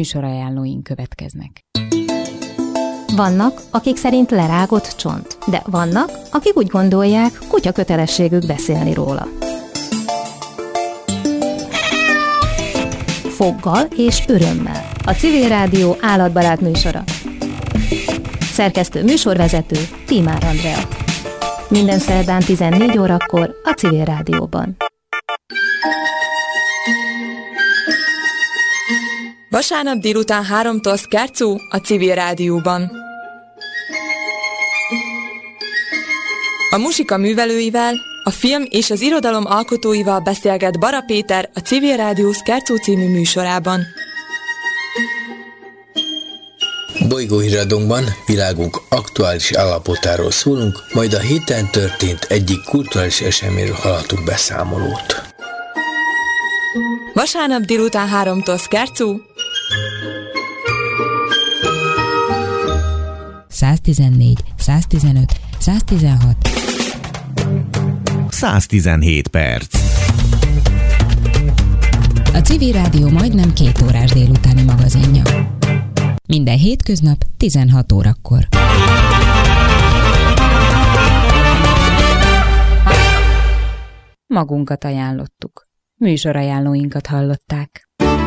Műsorajánlóink következnek. Vannak, akik szerint lerágott csont, de vannak, akik úgy gondolják, kutya kötelességük beszélni róla. Foggal és örömmel. A Civil Rádió állatbarát műsora. Szerkesztő műsorvezető Tímár Andrea. Minden szerdán 14 órakor a Civil Rádióban. Vasárnap délután 3-tól Szkárcú a Civil Rádióban. A muzsika művelőivel, a film és az irodalom alkotóival beszélget Bara Péter a Civil Rádió Szkárcú című műsorában. Bolygóhíradónkban világunk aktuális állapotáról szólunk, majd a héten történt egyik kulturális eseményről hallhatunk beszámolót. Vasárnap délután 3-tól Szkárcú. 114, 115, 116. 117 perc. A Civil Rádió majdnem 2 órás délutáni magazinja. Minden hétköznap 16 órakor. Magunkat ajánlottuk. Műsorajánlóinkat hallották.